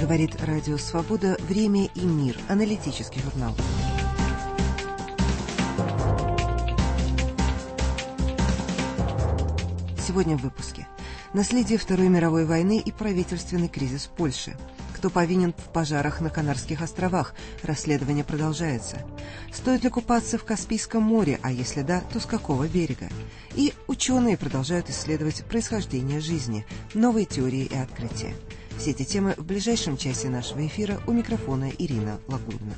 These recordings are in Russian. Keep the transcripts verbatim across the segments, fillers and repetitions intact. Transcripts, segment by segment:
Говорит Радио Свобода «Время и мир». Аналитический журнал. Сегодня в выпуске. Наследие Второй мировой войны и правительственный кризис Польши. Кто повинен в пожарах на Канарских островах? Расследование продолжается. Стоит ли купаться в Каспийском море, а если да, то с какого берега? И ученые продолжают исследовать происхождение жизни, новые теории и открытия. Все эти темы в ближайшем часе нашего эфира. У микрофона Ирина Лагурна.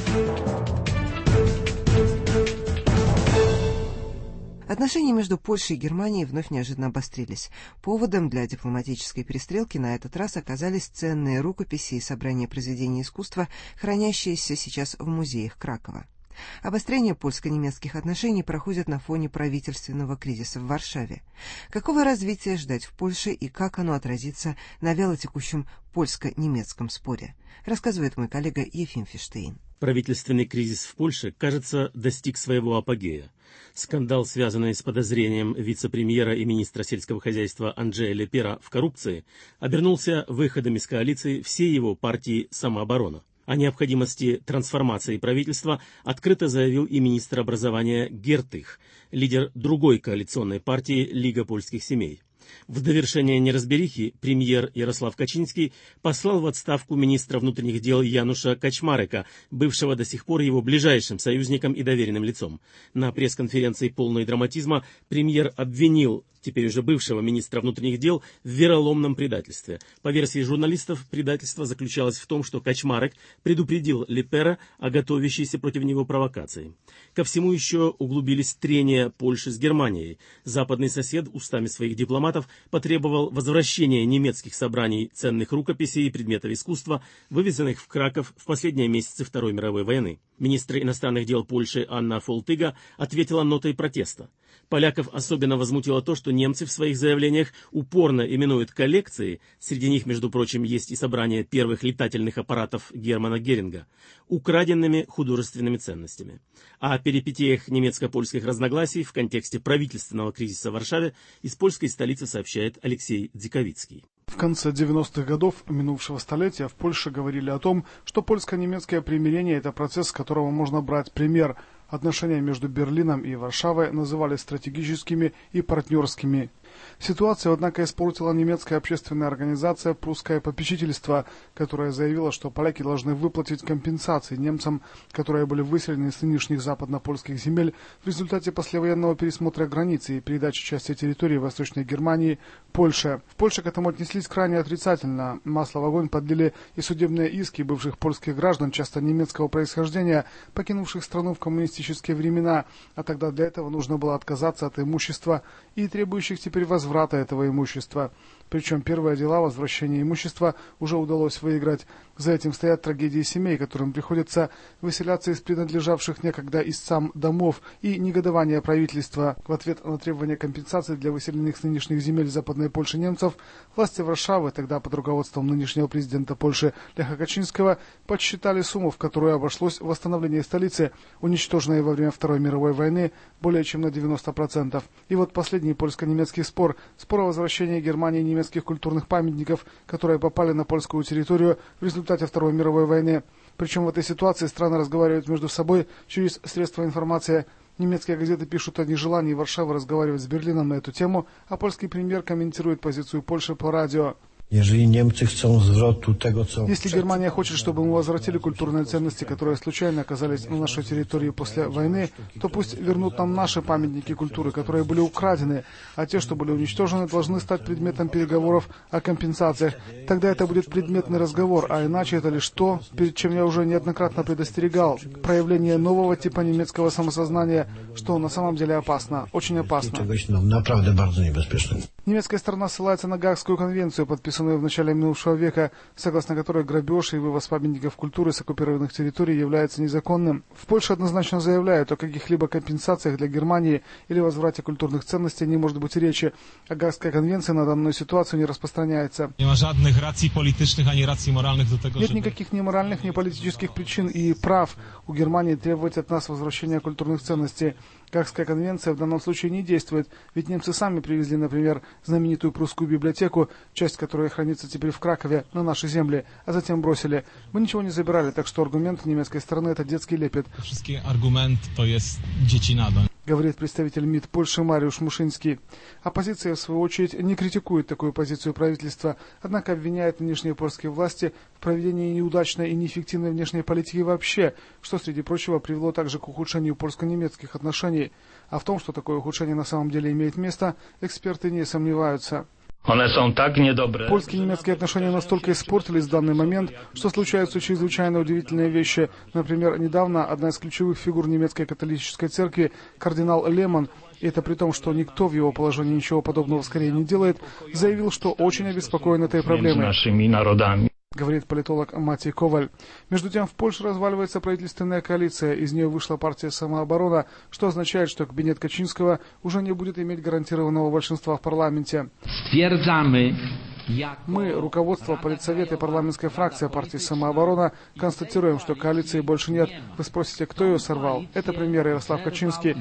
Отношения между Польшей и Германией вновь неожиданно обострились. Поводом для дипломатической перестрелки на этот раз оказались ценные рукописи и собрания произведений искусства, хранящиеся сейчас в музеях Кракова. Обострение польско-немецких отношений проходит на фоне правительственного кризиса в Варшаве. Какого развития ждать в Польше и как оно отразится на вялотекущем польско-немецком споре, рассказывает мой коллега Ефим Фиштейн. Правительственный кризис в Польше, кажется, достиг своего апогея. Скандал, связанный с подозрением вице-премьера и министра сельского хозяйства Анджея Лепера в коррупции, обернулся выходом из коалиции всей его партии «Самооборона». О необходимости трансформации правительства открыто заявил и министр образования Гертых, лидер другой коалиционной партии «Лига польских семей». В довершение неразберихи премьер Ярослав Качинский послал в отставку министра внутренних дел Януша Качмарека, бывшего до сих пор его ближайшим союзником и доверенным лицом. На пресс-конференции полной драматизма премьер обвинил теперь уже бывшего министра внутренних дел в вероломном предательстве. По версии журналистов, предательство заключалось в том, что Качмарек предупредил Лепера о готовящейся против него провокации. Ко всему еще углубились трения Польши с Германией. Западный сосед устами своих дипломатов потребовал возвращения немецких собраний ценных рукописей и предметов искусства, вывезенных в Краков в последние месяцы Второй мировой войны. Министр иностранных дел Польши Анна Фолтыга ответила нотой протеста. Поляков особенно возмутило то, что немцы в своих заявлениях упорно именуют коллекции, среди них, между прочим, есть и собрание первых летательных аппаратов Германа Геринга, украденными художественными ценностями. О перипетиях немецко-польских разногласий в контексте правительственного кризиса в Варшаве из польской столицы сообщает Алексей Дзиковицкий. В конце девяностых годов минувшего столетия в Польше говорили о том, что польско-немецкое примирение – это процесс, с которого можно брать пример. Отношения между Берлином и Варшавой называли стратегическими и партнерскими. Ситуацию, однако, испортила немецкая общественная организация «Прусское попечительство», которая заявила, что поляки должны выплатить компенсации немцам, которые были выселены из нынешних западно-польских земель в результате послевоенного пересмотра границы и передачи части территории Восточной Германии Польше. В Польше к этому отнеслись крайне отрицательно. Масло в огонь подлили и судебные иски бывших польских граждан, часто немецкого происхождения, покинувших страну в коммунистические времена, а тогда для этого нужно было отказаться от имущества и требующих теперь возврата этого имущества. Причем первые дела возвращения имущества уже удалось выиграть. За этим стоят трагедии семей, которым приходится выселяться из принадлежавших некогда истцам домов, и негодование правительства. В ответ на требование компенсации для выселенных с нынешних земель Западной Польши немцев, власти Варшавы, тогда под руководством нынешнего президента Польши Леха Качинского, подсчитали сумму, в которую обошлось восстановление столицы, уничтоженной во время Второй мировой войны, более чем на девяносто процентов. И вот последний польско-немецкий спор, спор о возвращении Германии немецких культурных памятников, которые попали на польскую территорию в результате Второй мировой войны. Причем в этой ситуации страны разговаривают между собой через средства информации. Немецкие газеты пишут о нежелании Варшавы разговаривать с Берлином на эту тему, а польский премьер комментирует позицию Польши по радио. Если немцы хотят звроту того, что... Если Германия хочет, чтобы мы возвратили культурные ценности, которые случайно оказались на нашей территории после войны, то пусть вернут нам наши памятники культуры, которые были украдены, а те, что были уничтожены, должны стать предметом переговоров о компенсациях. Тогда это будет предметный разговор, а иначе это лишь то, перед чем я уже неоднократно предостерегал, проявление нового типа немецкого самосознания, что на самом деле опасно, очень опасно. Немецкая сторона ссылается на Гаагскую конвенцию, подписанную в начале минувшего века, согласно которой грабеж и вывоз памятников культуры с оккупированных территорий является незаконным. В Польше однозначно заявляют, о каких-либо компенсациях для Германии или возврате культурных ценностей не может быть речи. А Гаагская конвенция на данную ситуацию не распространяется. Нет никаких ни моральных, ни политических причин и прав у Германии требовать от нас возвращения культурных ценностей. Гаагская конвенция в данном случае не действует, ведь немцы сами привезли, например, знаменитую прусскую библиотеку, часть которой хранится теперь в Кракове, на наши земли, а затем бросили. Мы ничего не забирали, так что аргумент немецкой стороны – это детский лепет. Wszystkie argumenty to jest dziecinado. Говорит представитель МИД Польши Мариуш Мушинский. Оппозиция, в свою очередь, не критикует такую позицию правительства, однако обвиняет нынешние польские власти в проведении неудачной и неэффективной внешней политики вообще, что, среди прочего, привело также к ухудшению польско-немецких отношений. А в том, что такое ухудшение на самом деле имеет место, эксперты не сомневаются. Польские и немецкие отношения настолько испортились в данный момент, что случаются чрезвычайно удивительные вещи. Например, недавно одна из ключевых фигур немецкой католической церкви, кардинал Лемон, и это при том, что никто в его положении ничего подобного скорее не делает, заявил, что очень обеспокоен этой проблемой. Говорит политолог Матей Коваль. Между тем, в Польше разваливается правительственная коалиция, из нее вышла партия «Самооборона», что означает, что кабинет Качинского уже не будет иметь гарантированного большинства в парламенте. Мы, руководство, политсовет и парламентская фракция партии «Самооборона», констатируем, что коалиции больше нет. Вы спросите, кто ее сорвал? Это премьер Ярослав Качинский.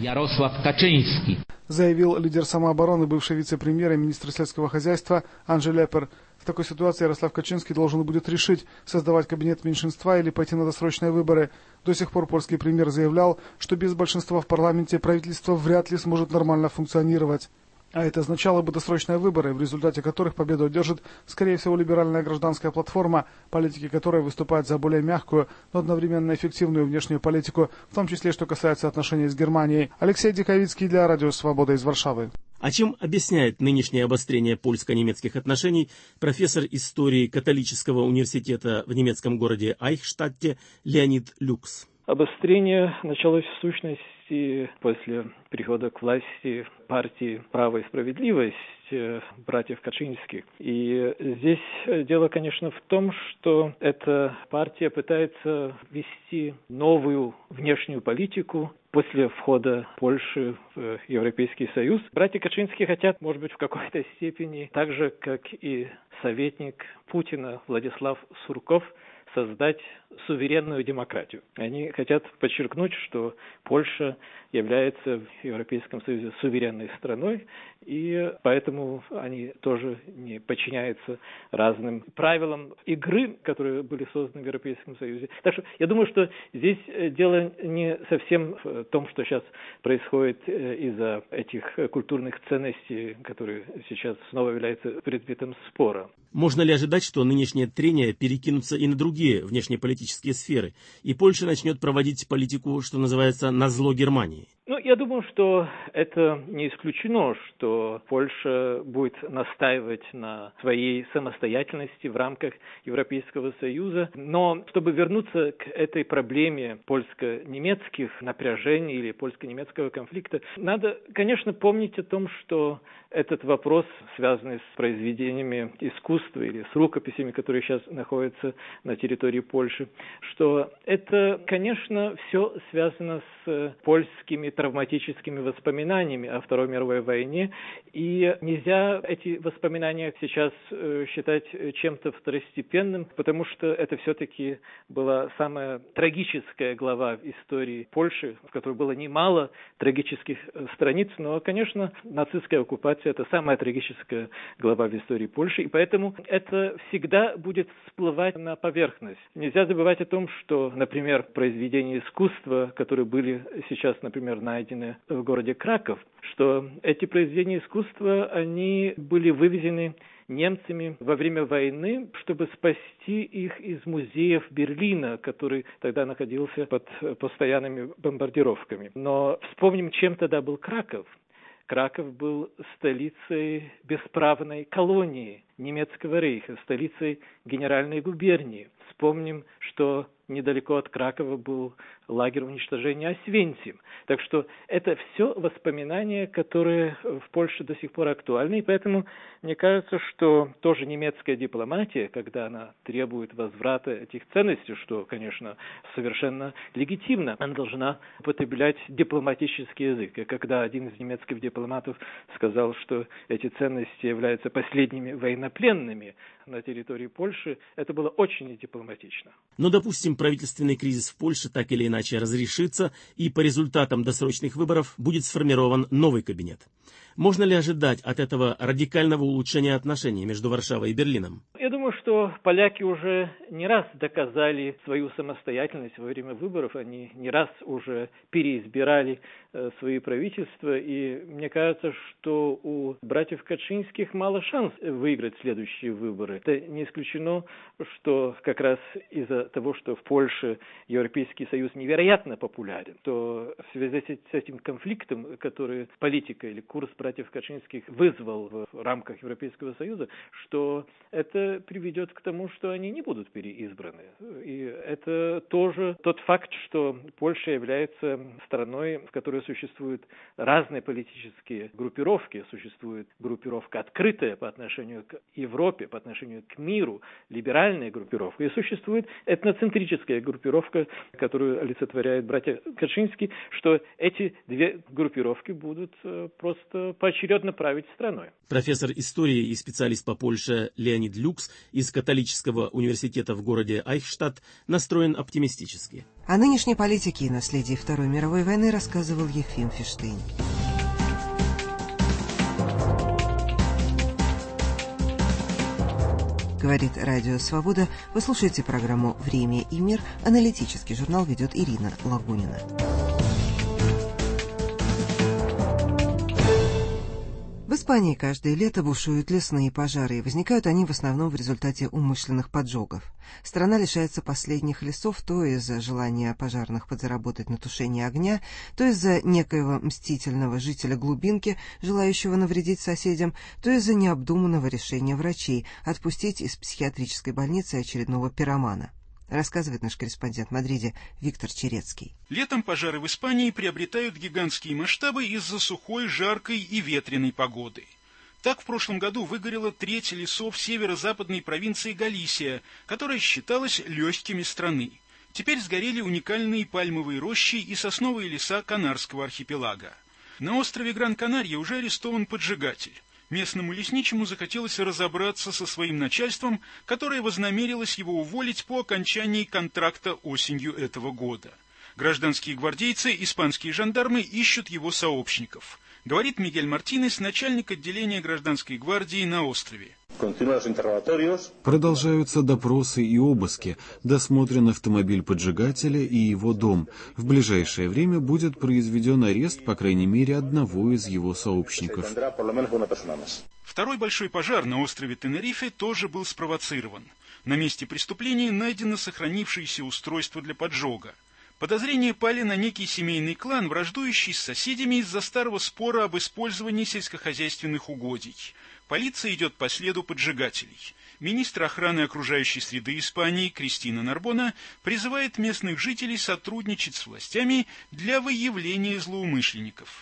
Заявил лидер «Самообороны», бывший вице-премьер и министр сельского хозяйства Анджей Лепер. В такой ситуации Ярослав Качинский должен будет решить, создавать кабинет меньшинства или пойти на досрочные выборы. До сих пор польский премьер заявлял, что без большинства в парламенте правительство вряд ли сможет нормально функционировать. А это означало бы досрочные выборы, в результате которых победу одержит, скорее всего, либеральная гражданская платформа, политики которой выступают за более мягкую, но одновременно эффективную внешнюю политику, в том числе, что касается отношений с Германией. Алексей Диковицкий для Радио Свобода из Варшавы. А чем объясняет нынешнее обострение польско-немецких отношений профессор истории католического университета в немецком городе Айхштадте Леонид Люкс? Обострение началось в сущности после прихода к власти партии «Право и справедливость» братьев Качинских. И здесь дело, конечно, в том, что эта партия пытается вести новую внешнюю политику после входа Польши в Европейский Союз. Братья Качинские хотят, может быть, в какой-то степени, так же, как и советник Путина Владислав Сурков, создать суверенную демократию. Они хотят подчеркнуть, что Польша является в Европейском Союзе суверенной страной, и поэтому они тоже не подчиняются разным правилам игры, которые были созданы в Европейском Союзе. Так что я думаю, что здесь дело не совсем в том, что сейчас происходит из-за этих культурных ценностей, которые сейчас снова являются предметом спора. Можно ли ожидать, что нынешние трения перекинутся и на другие внешнеполитические сферы, и Польша начнет проводить политику, что называется, назло Германии? Ну, я думаю, что это не исключено, что Польша будет настаивать на своей самостоятельности в рамках Европейского Союза. Но чтобы вернуться к этой проблеме польско-немецких напряжений или польско-немецкого конфликта, надо, конечно, помнить о том, что этот вопрос, связанный с произведениями искусства или с рукописями, которые сейчас находятся на территории Польши, что это, конечно, все связано с польскими травматическими воспоминаниями о Второй мировой войне, и нельзя эти воспоминания сейчас считать чем-то второстепенным, потому что это все-таки была самая трагическая глава в истории Польши, в которой было немало трагических страниц, но, конечно, нацистская оккупация – это самая трагическая глава в истории Польши, и поэтому это всегда будет всплывать на поверхность. Нельзя забывать о том, что, например, произведения искусства, которые были сейчас, например, найдены в городе Краков, что эти произведения искусства, они были вывезены немцами во время войны, чтобы спасти их из музеев Берлина, который тогда находился под постоянными бомбардировками. Но вспомним, чем тогда был Краков. Краков был столицей бесправной колонии немецкого рейха, столицей генеральной губернии. Вспомним, что недалеко от Кракова был лагерь уничтожения Освенцим. Так что это все воспоминания, которые в Польше до сих пор актуальны. И поэтому мне кажется, что тоже немецкая дипломатия, когда она требует возврата этих ценностей, что, конечно, совершенно легитимно, она должна употреблять дипломатический язык. И когда один из немецких дипломатов сказал, что эти ценности являются последними военнопленными военнопленными на территории Польши, это было очень недипломатично. Но, допустим, правительственный кризис в Польше так или иначе разрешится, и по результатам досрочных выборов будет сформирован новый кабинет. Можно ли ожидать от этого радикального улучшения отношений между Варшавой и Берлином? Я думаю, что поляки уже не раз доказали свою самостоятельность во время выборов, они не раз уже переизбирали э, свои правительства, и мне кажется, что у братьев Качинских мало шансов выиграть следующие выборы. Это не исключено, что как раз из-за того, что в Польше Европейский Союз невероятно популярен, то в связи с этим конфликтом, который политика или курс братьев Качинских вызвал в рамках Европейского Союза, что это приведет к тому, что они не будут переизбраны. И это тоже тот факт, что Польша является страной, в которой существуют разные политические группировки. Существует группировка открытая по отношению к Европе, по отношению к миру, либеральная группировка. И существует этноцентрическая группировка, которую олицетворяют братья Качинские, что эти две группировки будут просто поочередно править страной. Профессор истории и специалист по Польше Леонид Люкс из католического университета в городе Айхштадт настроен оптимистически. О нынешней политике и наследии Второй мировой войны рассказывал Ефим Фиштейн. Говорит Радио Свобода. Вы слушаете программу «Время и мир». Аналитический журнал ведет Ирина Лагунина. В Испании каждое лето бушуют лесные пожары, и возникают они в основном в результате умышленных поджогов. Страна лишается последних лесов то из-за желания пожарных подзаработать на тушении огня, то из-за некоего мстительного жителя глубинки, желающего навредить соседям, то из-за необдуманного решения врачей отпустить из психиатрической больницы очередного пиромана. Рассказывает наш корреспондент в Мадриде Виктор Черецкий. Летом пожары в Испании приобретают гигантские масштабы из-за сухой, жаркой и ветреной погоды. Так в прошлом году выгорела треть лесов северо-западной провинции Галисия, которая считалась легкими страны. Теперь сгорели уникальные пальмовые рощи и сосновые леса Канарского архипелага. На острове Гран-Канарья уже арестован поджигатель. Местному лесничему захотелось разобраться со своим начальством, которое вознамерилось его уволить по окончании контракта осенью этого года. Гражданские гвардейцы, испанские жандармы ищут его сообщников. Говорит Мигель Мартинес, начальник отделения гражданской гвардии на острове. Продолжаются допросы и обыски, досмотрен автомобиль поджигателя и его дом. В ближайшее время будет произведен арест, по крайней мере, одного из его сообщников. Второй большой пожар на острове Тенерифе тоже был спровоцирован. На месте преступления найдено сохранившееся устройство для поджога. Подозрения пали на некий семейный клан, враждующий с соседями из-за старого спора об использовании сельскохозяйственных угодий. Полиция идет по следу поджигателей. Министр охраны окружающей среды Испании Кристина Нарбона призывает местных жителей сотрудничать с властями для выявления злоумышленников.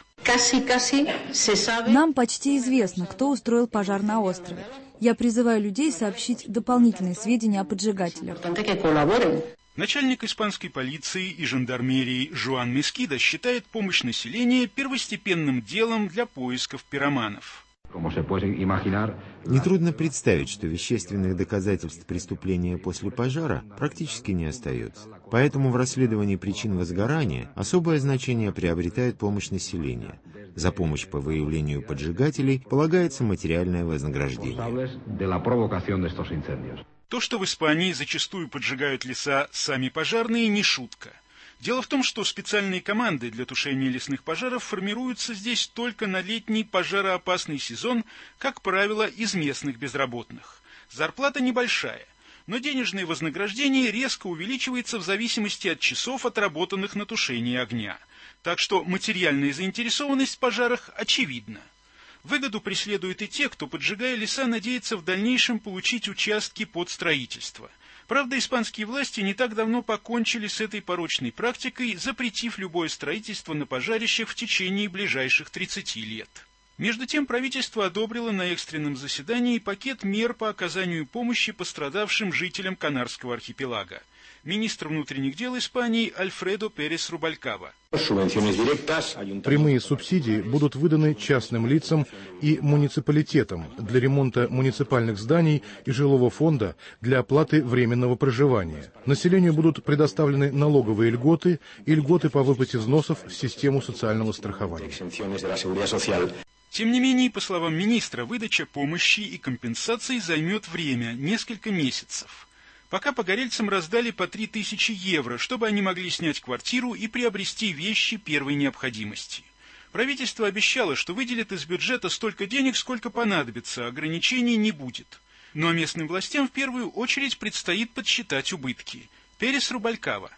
Нам почти известно, кто устроил пожар на острове. Я призываю людей сообщить дополнительные сведения о поджигателях. Начальник испанской полиции и жандармерии Жуан Мескида считает помощь населения первостепенным делом для поисков пироманов. Нетрудно представить, что вещественных доказательств преступления после пожара практически не остается. Поэтому в расследовании причин возгорания особое значение приобретает помощь населения. За помощь по выявлению поджигателей полагается материальное вознаграждение. То, что в Испании зачастую поджигают леса сами пожарные, не шутка. Дело в том, что специальные команды для тушения лесных пожаров формируются здесь только на летний пожароопасный сезон, как правило, из местных безработных. Зарплата небольшая, но денежное вознаграждение резко увеличивается в зависимости от часов, отработанных на тушении огня. Так что материальная заинтересованность в пожарах очевидна. Выгоду преследуют и те, кто, поджигая леса, надеется в дальнейшем получить участки под строительство. Правда, испанские власти не так давно покончили с этой порочной практикой, запретив любое строительство на пожарищах в течение ближайших тридцати лет. Между тем, правительство одобрило на экстренном заседании пакет мер по оказанию помощи пострадавшим жителям Канарского архипелага. министр внутренних дел Испании Альфредо Перес Рубалькава. Прямые субсидии будут выданы частным лицам и муниципалитетам для ремонта муниципальных зданий и жилого фонда для оплаты временного проживания. Населению будут предоставлены налоговые льготы и льготы по выплате взносов в систему социального страхования. Тем не менее, по словам министра, выдача помощи и компенсаций займет время, несколько месяцев. Пока погорельцам раздали по три тысячи евро, чтобы они могли снять квартиру и приобрести вещи первой необходимости. Правительство обещало, что выделит из бюджета столько денег, сколько понадобится, ограничений не будет. Но местным властям в первую очередь предстоит подсчитать убытки. Перес Рубалькава.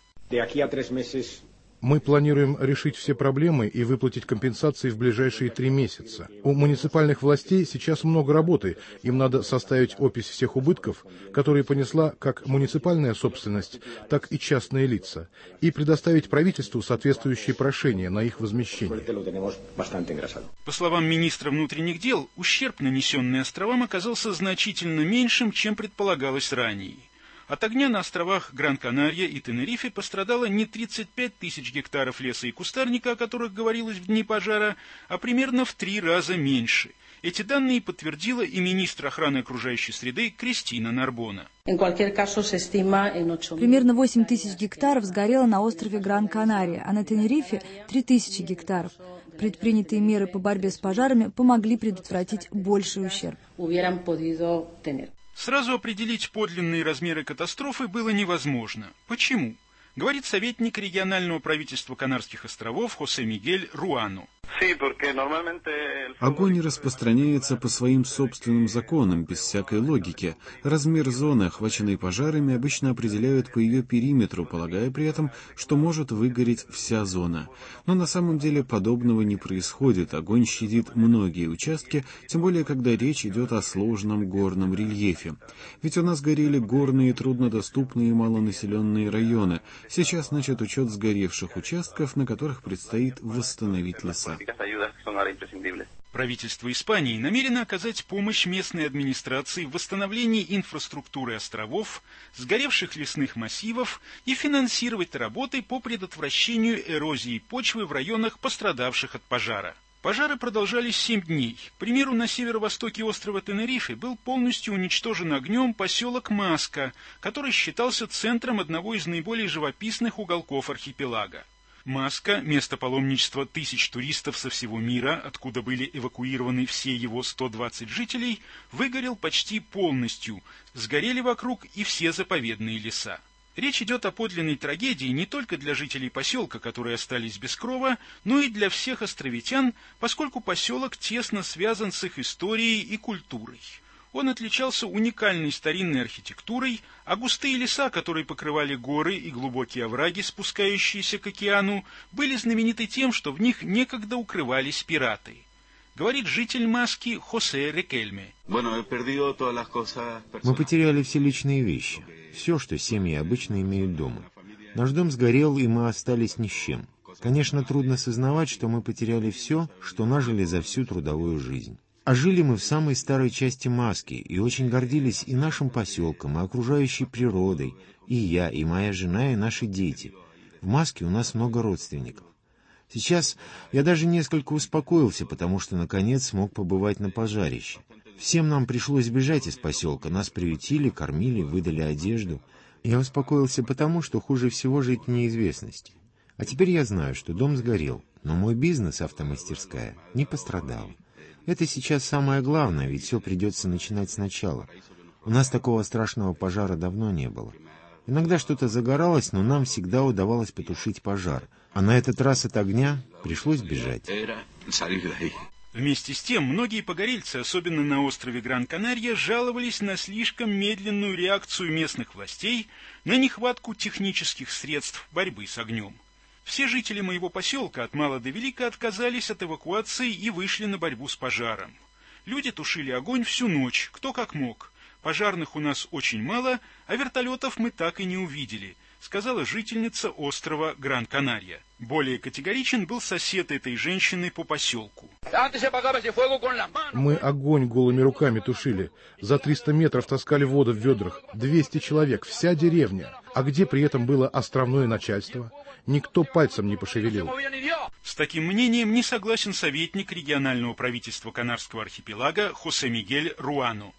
Мы планируем решить все проблемы и выплатить компенсации в ближайшие три месяца. У муниципальных властей сейчас много работы. Им надо составить опись всех убытков, которые понесла как муниципальная собственность, так и частные лица, и предоставить правительству соответствующие прошения на их возмещение. По словам министра внутренних дел, ущерб, нанесенный островам, оказался значительно меньшим, чем предполагалось ранее. От огня на островах Гран-Канария и Тенерифе пострадало не тридцать пять тысяч гектаров леса и кустарника, о которых говорилось в дни пожара, а примерно в три раза меньше. Эти данные подтвердила и министр охраны окружающей среды Кристина Нарбона. Примерно восемь тысяч гектаров сгорело на острове Гран-Канария, а на Тенерифе три тысячи гектаров. Предпринятые меры по борьбе с пожарами помогли предотвратить больший ущерб. Сразу определить подлинные размеры катастрофы было невозможно. Почему? Говорит советник регионального правительства Канарских островов Хосе Мигель Руано. Огонь распространяется по своим собственным законам, без всякой логики. Размер зоны, охваченной пожарами, обычно определяют по ее периметру, полагая при этом, что может выгореть вся зона. Но на самом деле подобного не происходит. Огонь щадит многие участки, тем более, когда речь идет о сложном горном рельефе. Ведь у нас горели горные, труднодоступные и малонаселенные районы. Сейчас начат учет сгоревших участков, на которых предстоит восстановить леса. Правительство Испании намерено оказать помощь местной администрации в восстановлении инфраструктуры островов, сгоревших лесных массивов и финансировать работы по предотвращению эрозии почвы в районах, пострадавших от пожара. Пожары продолжались семь дней. К примеру, на северо-востоке острова Тенерифе был полностью уничтожен огнем поселок Маска, который считался центром одного из наиболее живописных уголков архипелага. Маска – место паломничества тысяч туристов со всего мира, откуда были эвакуированы все его сто двадцать жителей, выгорел почти полностью, сгорели вокруг и все заповедные леса. Речь идет о подлинной трагедии не только для жителей поселка, которые остались без крова, но и для всех островитян, поскольку поселок тесно связан с их историей и культурой. Он отличался уникальной старинной архитектурой, а густые леса, которые покрывали горы и глубокие овраги, спускающиеся к океану, были знамениты тем, что в них некогда укрывались пираты. Говорит житель Маски Хосе Рекельме. Мы потеряли все личные вещи, все, что семьи обычно имеют дома. Наш дом сгорел, и мы остались ни с чем. Конечно, трудно сознавать, что мы потеряли все, что нажили за всю трудовую жизнь. А жили мы в самой старой части Маски и очень гордились и нашим поселком, и окружающей природой, и я, и моя жена, и наши дети. В Маске у нас много родственников. Сейчас я даже несколько успокоился, потому что, наконец, смог побывать на пожарище. Всем нам пришлось бежать из поселка, нас приютили, кормили, выдали одежду. Я успокоился потому, что хуже всего жить в неизвестности. А теперь я знаю, что дом сгорел, но мой бизнес, автомастерская, не пострадал. Это сейчас самое главное, ведь все придется начинать сначала. У нас такого страшного пожара давно не было. Иногда что-то загоралось, но нам всегда удавалось потушить пожар. А на этот раз от огня пришлось бежать. Вместе с тем, многие погорельцы, особенно на острове Гран-Канария, жаловались на слишком медленную реакцию местных властей, на нехватку технических средств борьбы с огнем. Все жители моего поселка от мала до велика отказались от эвакуации и вышли на борьбу с пожаром. Люди тушили огонь всю ночь, кто как мог. Пожарных у нас очень мало, а вертолетов мы так и не увидели, сказала жительница острова Гран-Канария. Более категоричен был сосед этой женщины по поселку. Мы огонь голыми руками тушили. За триста метров таскали воду в ведрах. двести человек, вся деревня. А где при этом было островное начальство? Никто пальцем не пошевелил. С таким мнением не согласен советник регионального правительства Канарского архипелага Хосе Мигель Руану.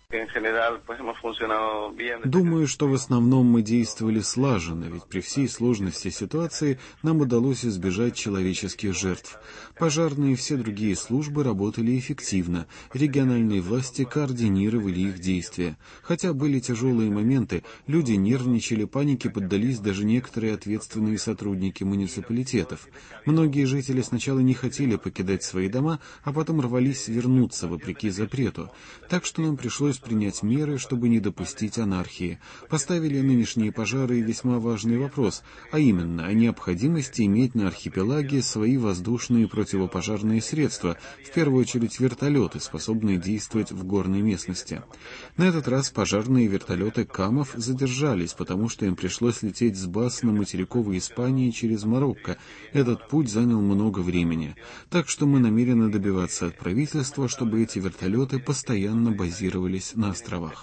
Думаю, что в основном мы действовали слаженно, ведь при всей сложности ситуации нам удалось избежать человеческих жертв. Пожарные и все другие службы работали эффективно, региональные власти координировали их действия. Хотя были тяжелые моменты, люди нервничали, панике поддались даже некоторые ответственные сотрудники муниципалитетов. Многие жители сначала не хотели покидать свои дома, а потом рвались вернуться вопреки запрету. Так что нам пришлось принять меры, чтобы не допустить анархии. Поставили нынешние пожары весьма важный вопрос, а именно о необходимости иметь на архипелаге свои воздушные противопожарные средства, в первую очередь вертолеты, способные действовать в горной местности. На этот раз пожарные вертолеты КАМов задержались, потому что им пришлось лететь с баз на материковой Испании через Марокко. Этот путь занял много времени. Так что мы намерены добиваться от правительства, чтобы эти вертолеты постоянно базировались на островах.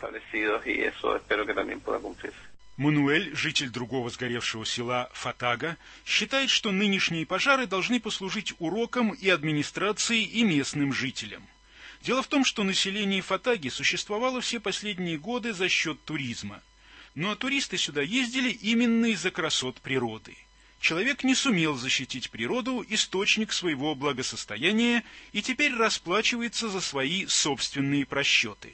Мануэль, житель другого сгоревшего села Фатага, считает, что нынешние пожары должны послужить уроком и администрации, и местным жителям. Дело в том, что население Фатаги существовало все последние годы за счет туризма. Но туристы сюда ездили именно из-за красот природы. Человек не сумел защитить природу, источник своего благосостояния, и теперь расплачивается за свои собственные просчеты.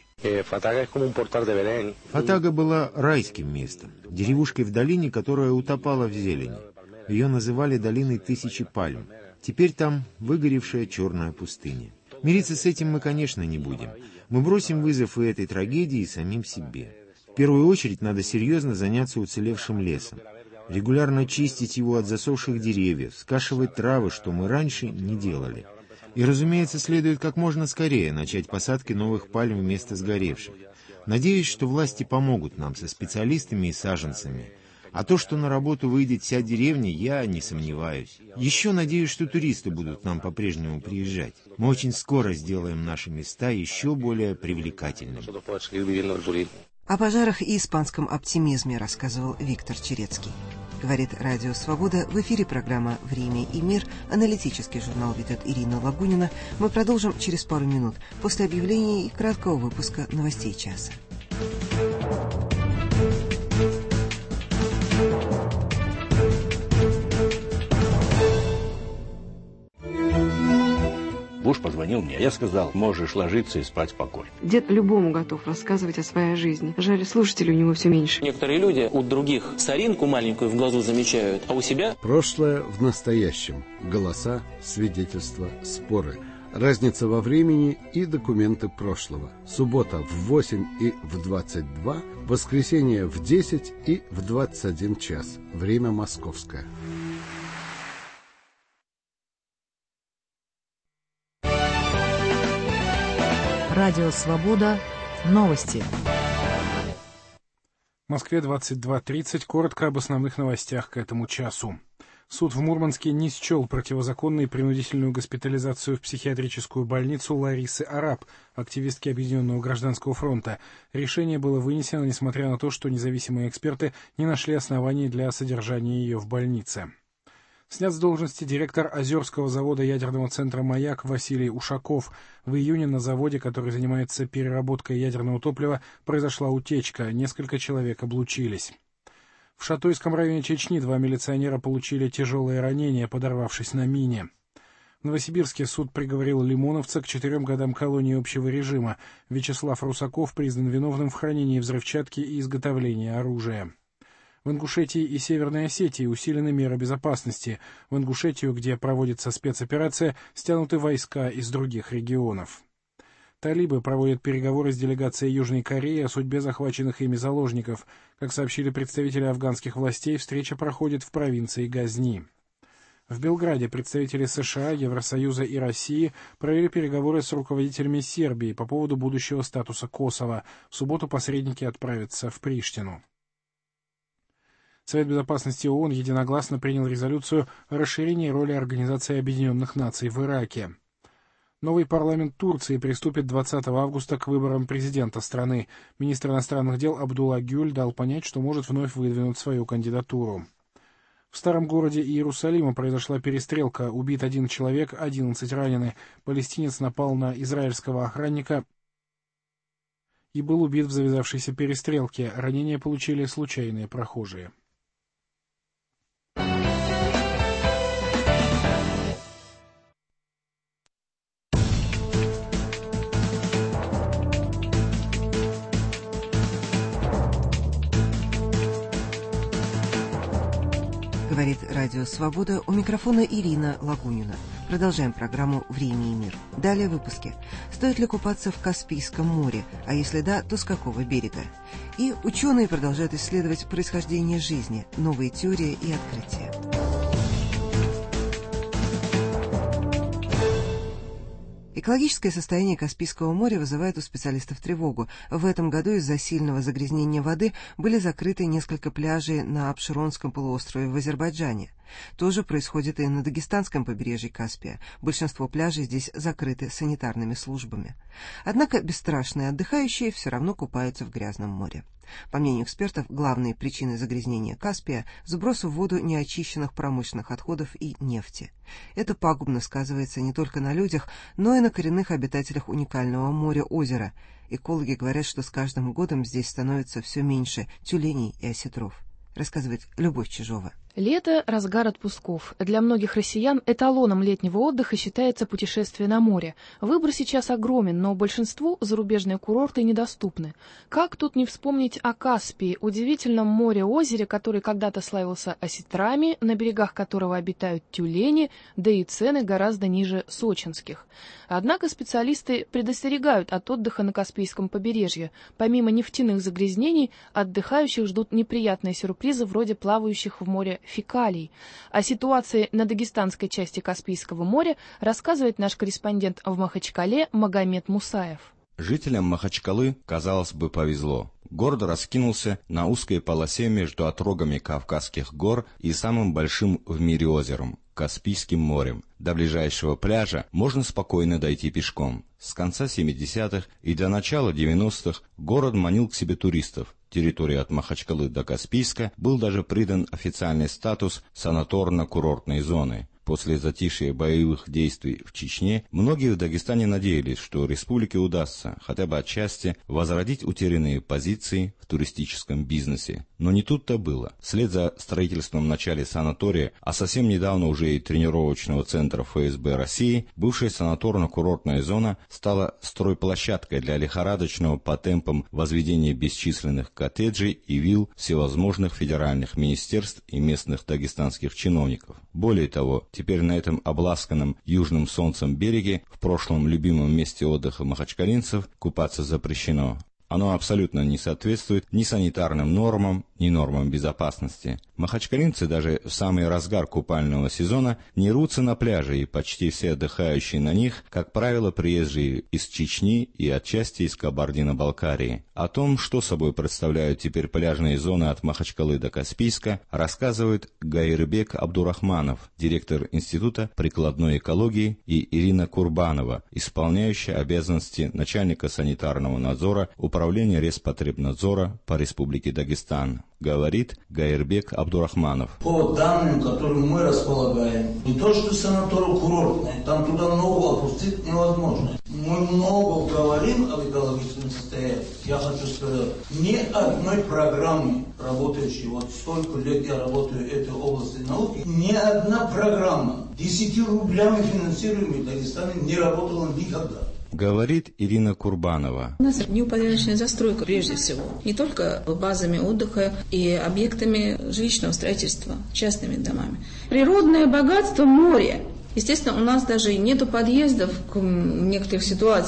Фатага была райским местом, деревушкой в долине, которая утопала в зелени. Ее называли долиной тысячи пальм. Теперь там выгоревшая черная пустыня. Мириться с этим мы, конечно, не будем. Мы бросим вызов и этой трагедии, и самим себе. В первую очередь надо серьезно заняться уцелевшим лесом. Регулярно чистить его от засохших деревьев, скашивать травы, что мы раньше не делали. И, разумеется, следует как можно скорее начать посадки новых пальм вместо сгоревших. Надеюсь, что власти помогут нам со специалистами и саженцами. А то, что на работу выйдет вся деревня, я не сомневаюсь. Еще надеюсь, что туристы будут нам по-прежнему приезжать. Мы очень скоро сделаем наши места еще более привлекательными. О пожарах и испанском оптимизме рассказывал Виктор Черецкий. Говорит Радио Свобода. В эфире программа «Время и мир». Аналитический журнал ведет Ирина Лагунина. Мы продолжим через пару минут после объявлений и краткого выпуска новостей часа. Буш позвонил мне, я сказал, можешь ложиться и спать спокойно. Дед любому готов рассказывать о своей жизни. Жаль, слушателей у него все меньше. Некоторые люди у других соринку маленькую в глазу замечают, а у себя... Прошлое в настоящем. Голоса, свидетельства, споры. Разница во времени и документы прошлого. Суббота в восемь и в двадцать два, воскресенье в десять и в двадцать один час. Время московское. Радио «Свобода». Новости. В Москве двадцать два тридцать. Коротко об основных новостях к этому часу. Суд в Мурманске не счел противозаконной принудительную госпитализацию в психиатрическую больницу Ларисы Араб, активистки Объединенного гражданского фронта. Решение было вынесено, несмотря на то, что независимые эксперты не нашли оснований для содержания ее в больнице. Снят с должности директор Озерского завода ядерного центра «Маяк» Василий Ушаков. В июне на заводе, который занимается переработкой ядерного топлива, произошла утечка. Несколько человек облучились. В Шатойском районе Чечни два милиционера получили тяжелые ранения, подорвавшись на мине. В Новосибирске суд приговорил лимоновца к четырем годам колонии общего режима. Вячеслав Русаков признан виновным в хранении взрывчатки и изготовлении оружия. В Ингушетии и Северной Осетии усилены меры безопасности. В Ингушетию, где проводится спецоперация, стянуты войска из других регионов. Талибы проводят переговоры с делегацией Южной Кореи о судьбе захваченных ими заложников. Как сообщили представители афганских властей, встреча проходит в провинции Газни. В Белграде представители США, Евросоюза и России провели переговоры с руководителями Сербии по поводу будущего статуса Косово. В субботу посредники отправятся в Приштину. Совет Безопасности ООН единогласно принял резолюцию о расширении роли Организации Объединенных Наций в Ираке. Новый парламент Турции приступит двадцатого августа к выборам президента страны. Министр иностранных дел Абдулла Гюль дал понять, что может вновь выдвинуть свою кандидатуру. В старом городе Иерусалима произошла перестрелка. Убит один человек, одиннадцать ранены. Палестинец напал на израильского охранника и был убит в завязавшейся перестрелке. Ранения получили случайные прохожие. Говорит Радио Свобода, у микрофона Ирина Лагунина. Продолжаем программу «Время и мир». Далее в выпуске. Стоит ли купаться в Каспийском море? А если да, то с какого берега? И ученые продолжают исследовать происхождение жизни, новые теории и открытия. Экологическое состояние Каспийского моря вызывает у специалистов тревогу. В этом году из-за сильного загрязнения воды были закрыты несколько пляжей на Абшеронском полуострове в Азербайджане. То же происходит и на Дагестанском побережье Каспия. Большинство пляжей здесь закрыты санитарными службами. Однако бесстрашные отдыхающие все равно купаются в грязном море. По мнению экспертов, главные причины загрязнения Каспия – сброс в воду неочищенных промышленных отходов и нефти. Это пагубно сказывается не только на людях, но и на коренных обитателях уникального моря-озера. Экологи говорят, что с каждым годом здесь становится все меньше тюленей и осетров. Рассказывает Любовь Чижова. Лето – разгар отпусков. Для многих россиян эталоном летнего отдыха считается путешествие на море. Выбор сейчас огромен, но большинству зарубежные курорты недоступны. Как тут не вспомнить о Каспии, удивительном море-озере, который когда-то славился осетрами, на берегах которого обитают тюлени, да и цены гораздо ниже сочинских. Однако специалисты предостерегают от отдыха на Каспийском побережье. Помимо нефтяных загрязнений, отдыхающих ждут неприятные сюрпризы вроде плавающих в море фекалий. О ситуации на дагестанской части Каспийского моря рассказывает наш корреспондент в Махачкале Магомед Мусаев. Жителям Махачкалы, казалось бы, повезло. Город раскинулся на узкой полосе между отрогами Кавказских гор и самым большим в мире озером – Каспийским морем. До ближайшего пляжа можно спокойно дойти пешком. С конца семидесятых и до начала девяностых город манил к себе туристов. Территории от Махачкалы до Каспийска был даже придан официальный статус санаторно-курортной зоны. После затишья боевых действий в Чечне многие в Дагестане надеялись, что республике удастся хотя бы отчасти возродить утерянные позиции в туристическом бизнесе. Но не тут-то было. Вслед за строительством в начале санатория, а совсем недавно уже и тренировочного центра эф эс бэ России, бывшая санаторно-курортная зона стала стройплощадкой для лихорадочного по темпам возведения бесчисленных коттеджей и вилл всевозможных федеральных министерств и местных дагестанских чиновников. Более того, теперь на этом обласканном южным солнцем береге, в прошлом любимом месте отдыха махачкалинцев, купаться запрещено. Оно абсолютно не соответствует ни санитарным нормам, ни нормам безопасности. Махачкалинцы даже в самый разгар купального сезона не рвутся на пляже, и почти все отдыхающие на них, как правило, приезжие из Чечни и отчасти из Кабардино-Балкарии. О том, что собой представляют теперь пляжные зоны от Махачкалы до Каспийска, рассказывает Гаирбек Абдурахманов, директор Института прикладной экологии, и Ирина Курбанова, исполняющая обязанности начальника санитарного надзора Управления Респотребнадзора по Республике Дагестан. Говорит Гаирбек Абдурахманов. По данным, которыми мы располагаем, не то что санаторно-курортное, там туда много опустить невозможно. Мы много говорим об экологическом состоянии. Я хочу сказать, ни одной программы, работающей, вот столько лет я работаю в этой области науки, ни одна программа десятью рублями финансируемой в Дагестане не работала никогда. Говорит Ирина Курбанова. У нас неупорядоченная застройка прежде всего. Не только базами отдыха и объектами жилищного строительства, частными домами. Природное богатство моря. Естественно, у нас даже нету подъездов в некоторых ситуациях.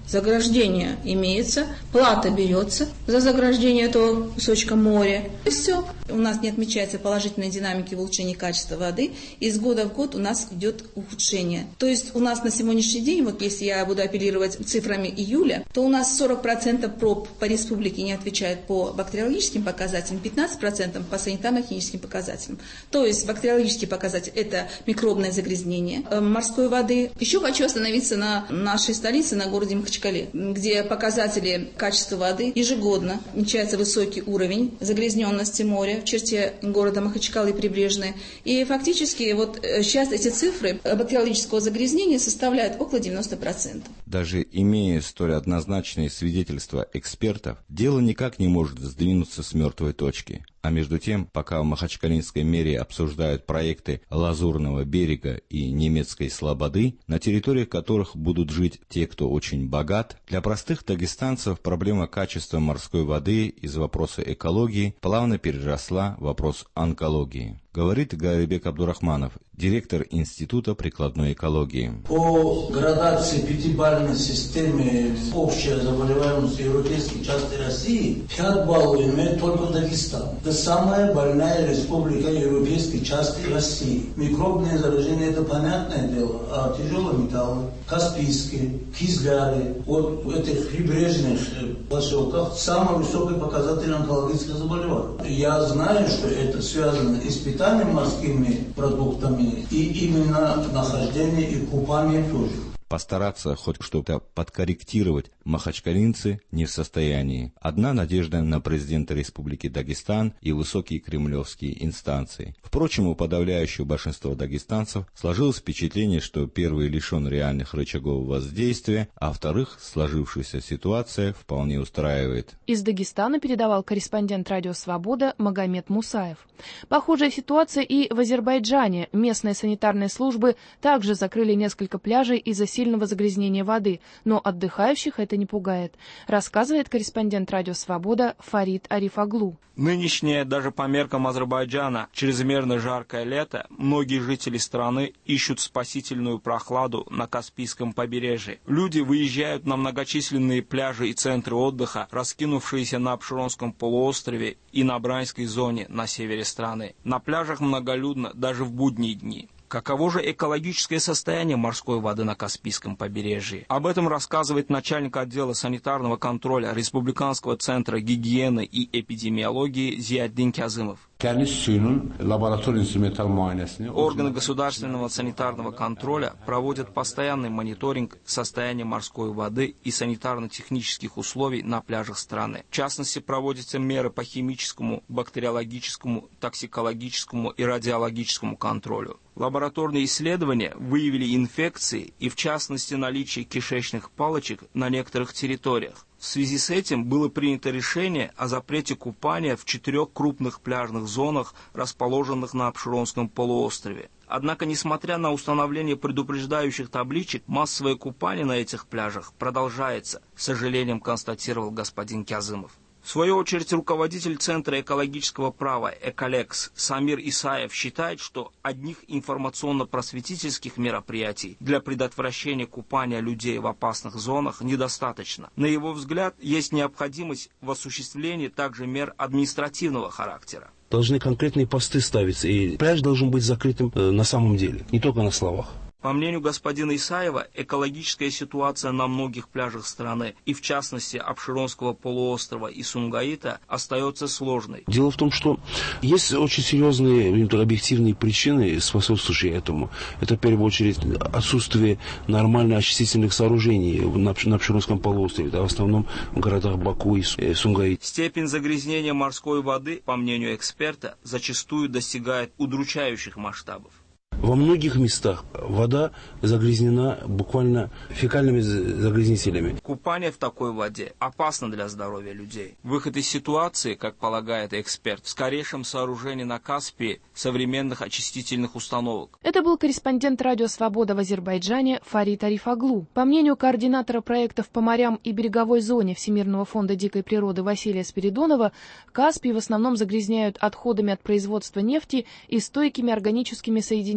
Заграждение имеется, плата берется за заграждение этого кусочка моря. И все. У нас не отмечается положительной динамики в улучшении качества воды. И с года в год у нас идет ухудшение. То есть у нас на сегодняшний день, вот если я буду апеллировать цифрами июля, то у нас сорок процентов проб по республике не отвечают по бактериологическим показателям, пятнадцать процентов по санитарно-химическим показателям. То есть бактериологический показатель – это микробное загрязнение морской воды. Еще хочу остановиться на нашей столице, на городе Махачкале, где показатели качества воды ежегодно отмечается высокий уровень загрязненности моря в черте города Махачкалы прибрежной. И фактически вот сейчас эти цифры бактериологического загрязнения составляют около девяноста процентов. Даже имея столь однозначные свидетельства экспертов, дело никак не может сдвинуться с мертвой точки. А между тем, пока в Махачкалинской мэрии обсуждают проекты Лазурного берега и Немецкой Слободы, на территориях которых будут жить те, кто очень богат, для простых дагестанцев проблема качества морской воды из вопроса экологии плавно переросла в вопрос онкологии. Говорит Гарибек Абдурахманов, директор Института прикладной экологии. По градации пятибалльной системы общая заболеваемость европейской части России пять баллов имеет только Дагестан. Это самая больная республика европейской части России. Микробные заражения – это понятное дело, а тяжелые металлы, Каспийские, Кизляре, вот в этих прибрежных поселках самый высокий показатель онкологических заболеваний. Я знаю, что это связано и с питанием морскими продуктами, и именно нахождение и купание тоже. Постараться хоть что-то подкорректировать махачкалинцы не в состоянии. Одна надежда на президента Республики Дагестан и высокие кремлевские инстанции. Впрочем, у подавляющего большинства дагестанцев сложилось впечатление, что первый лишен реальных рычагов воздействия, а вторых сложившаяся ситуация вполне устраивает. Из Дагестана передавал корреспондент «Радио Свобода» Магомед Мусаев. Похожая ситуация и в Азербайджане. Местные санитарные службы также закрыли несколько пляжей из-за сильного загрязнения воды, но отдыхающих это не пугает, рассказывает корреспондент «Радио Свобода» Фарид Арифаглу. Нынешнее, даже по меркам Азербайджана, чрезмерно жаркое лето, многие жители страны ищут спасительную прохладу на Каспийском побережье. Люди выезжают на многочисленные пляжи и центры отдыха, раскинувшиеся на Апшеронском полуострове и на Бранской зоне на севере страны. На пляжах многолюдно даже в будние дни. Каково же экологическое состояние морской воды на Каспийском побережье? Об этом рассказывает начальник отдела санитарного контроля Республиканского центра гигиены и эпидемиологии Зияддин Казымов. Органы государственного санитарного контроля проводят постоянный мониторинг состояния морской воды и санитарно-технических условий на пляжах страны. В частности, проводятся меры по химическому, бактериологическому, токсикологическому и радиологическому контролю. Лабораторные исследования выявили инфекции и, в частности, наличие кишечных палочек на некоторых территориях. В связи с этим было принято решение о запрете купания в четырех крупных пляжных зонах, расположенных на Апшеронском полуострове. Однако, несмотря на установление предупреждающих табличек, массовое купание на этих пляжах продолжается, с сожалением констатировал господин Казымов. В свою очередь, руководитель Центра экологического права «Эколекс» Самир Исаев считает, что одних информационно-просветительских мероприятий для предотвращения купания людей в опасных зонах недостаточно. На его взгляд, есть необходимость в осуществлении также мер административного характера. Должны конкретные посты ставиться, и пляж должен быть закрытым э, на самом деле, не только на словах. По мнению господина Исаева, экологическая ситуация на многих пляжах страны, и в частности Апшеронского полуострова и Сумгаита, остается сложной. Дело в том, что есть очень серьезные объективные причины, способствующие этому. Это в первую очередь отсутствие нормальных очистительных сооружений на Апшеронском полуострове, да, в основном в городах Баку и Сумгаит. Степень загрязнения морской воды, по мнению эксперта, зачастую достигает удручающих масштабов. Во многих местах вода загрязнена буквально фекальными загрязнителями. Купание в такой воде опасно для здоровья людей. Выход из ситуации, как полагает эксперт, в скорейшем сооружении на Каспии современных очистительных установок. Это был корреспондент «Радио Свобода» в Азербайджане Фарид Арифаглу. По мнению координатора проектов по морям и береговой зоне Всемирного фонда дикой природы Василия Спиридонова, Каспий в основном загрязняют отходами от производства нефти и стойкими органическими соединениями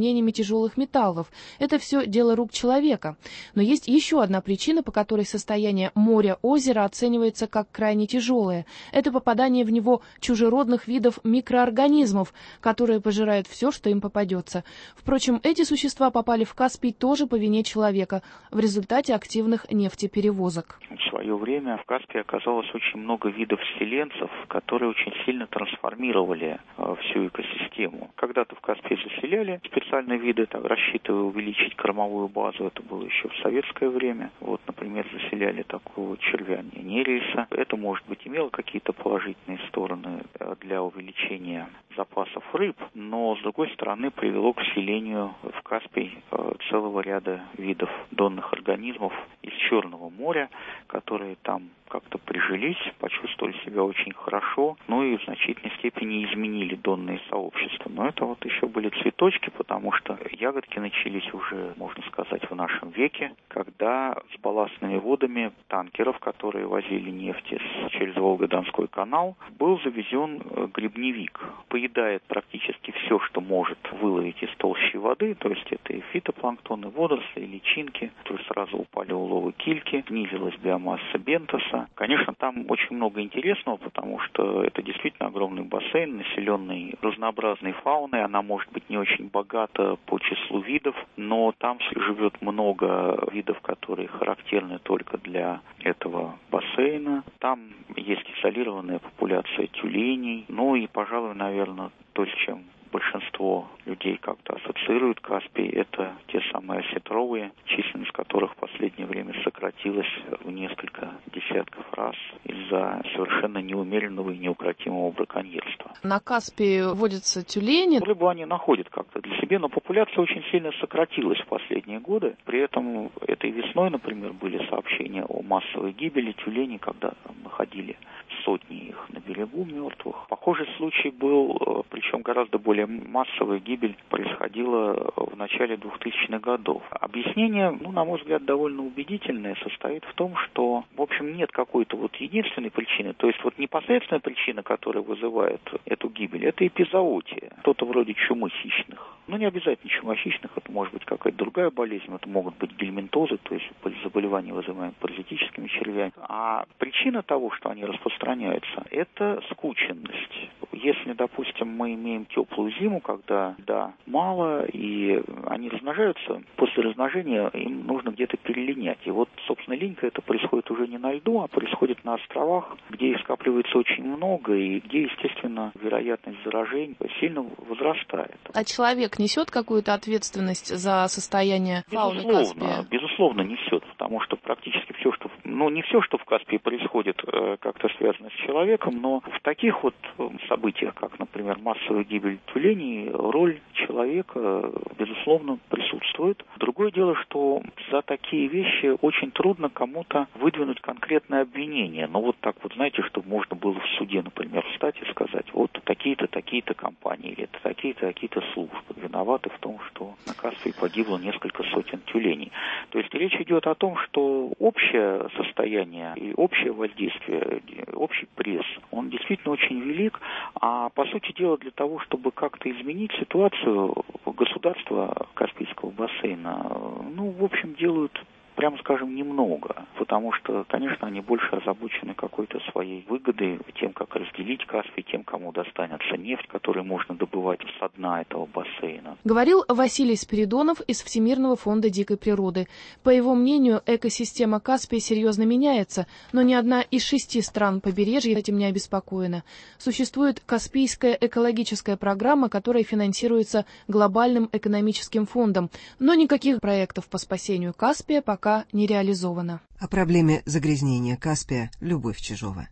соединениями тяжелых металлов. Это все дело рук человека. Но есть еще одна причина, по которой состояние моря-озера оценивается как крайне тяжелое. Это попадание в него чужеродных видов микроорганизмов, которые пожирают все, что им попадется. Впрочем, эти существа попали в Каспий тоже по вине человека в результате активных нефтеперевозок. В свое время в Каспии оказалось очень много видов селенцев, которые очень сильно трансформировали э, всю экосистему. Когда-то в Каспии заселяли специальные виды, так, рассчитывая увеличить кормовую базу, это было еще в советское время. Вот, например, заселяли такого червя нереиса. Это, может быть, имело какие-то положительные стороны для увеличения запасов рыб, но, с другой стороны, привело к вселению в Каспий э, целого ряда видов донных организмов из Черного моря, которые там как-то прижились, почувствовали себя очень хорошо, ну и в значительной степени изменили донные сообщества. Но это вот еще были цветочки, потому что ягодки начались уже, можно сказать, в нашем веке, когда с балластными водами танкеров, которые возили нефть через Волго-Донской канал, был завезен грибневик. Поедает практически все, что может выловить из толщи воды, то есть это и фитопланктон, и водоросли, и личинки. То есть сразу упали уловы кильки, снизилась биомасса бентоса. Конечно, там очень много интересного, потому что это действительно огромный бассейн, населенный разнообразной фауной. Она может быть не очень богата по числу видов, но там живет много видов, которые характерны только для этого бассейна. Там есть изолированная популяция тюленей. Ну и, пожалуй, наверное, то, с чем большинство людей как-то ассоциируют Каспий, это те самые осетровые, численность которых в последнее время сократилась в несколько десятков раз из-за совершенно неумеренного и неукротимого браконьерства. На Каспии водятся тюлени. Рыбу они находят как-то для себя, но популяция очень сильно сократилась в последние годы. При этом этой весной, например, были сообщения о массовой гибели тюленей, когда там находили сотни их на берегу мертвых. Похожий случай был, причем гораздо более массовая гибель происходила в начале двухтысячных годов. Объяснение, ну, на мой взгляд, довольно убедительное, состоит в том, что, в общем, нет какой-то вот единственной причины. То есть вот непосредственная причина, которая вызывает эту гибель, это эпизоотия. Что-то вроде чумы хищных. Ну, не обязательно чума хищных, это может быть какая-то другая болезнь, это могут быть гельминтозы, то есть заболевания, вызываемые паразитическими червями. А причина того, что они распространяются, это скученность. Если, допустим, мы имеем теплую зиму, когда льда мало, и они размножаются, после размножения им нужно где-то перелинять. И вот, собственно, линька это происходит уже не на льду, а происходит на островах, где их скапливается очень много, и где, естественно, вероятность заражения сильно возрастает. А человек несет какую-то ответственность за состояние фауны Каспия? Безусловно, несет, потому что практически все, что... Ну, не все, что в Каспии происходит, как-то связано с человеком, но в таких вот событиях, как, например, массовая гибель тюленей, роль человека, безусловно, присутствует. Другое дело, что за такие вещи очень трудно кому-то выдвинуть конкретное обвинение. Но вот так вот, знаете, чтобы можно было в суде, например, встать и сказать, вот такие-то, такие-то компании, или такие-то, такие-то службы виноваты в том, что на Каспии погибло несколько сотен тюленей. То есть речь идет о том, что общее состояние и общее воздействие, общий пресс, он действительно очень велик, а по сути дела для того, чтобы как-то изменить ситуацию, государства Каспийского бассейна, ну, в общем, делают, прямо скажем, немного, потому что, конечно, они больше озабочены какой-то своей выгодой, тем, как разделить Каспий, тем, кому достанется нефть, которую можно добывать со дна этого бассейна. Говорил Василий Спиридонов из Всемирного фонда дикой природы. По его мнению, экосистема Каспия серьезно меняется, но ни одна из шести стран побережья этим не обеспокоена. Существует Каспийская экологическая программа, которая финансируется глобальным экономическим фондом, но никаких проектов по спасению Каспия пока не реализовано. О проблеме загрязнения Каспия Любовь Чижова.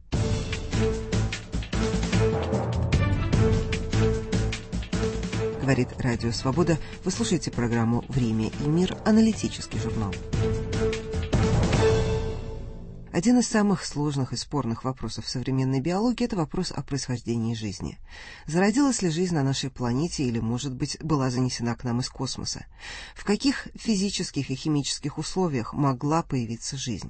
Говорит Радио Свобода. Вы слушаете программу «Время и мир», аналитический журнал. Один из самых сложных и спорных вопросов современной биологии – это вопрос о происхождении жизни. Зародилась ли жизнь на нашей планете или, может быть, была занесена к нам из космоса? В каких физических и химических условиях могла появиться жизнь?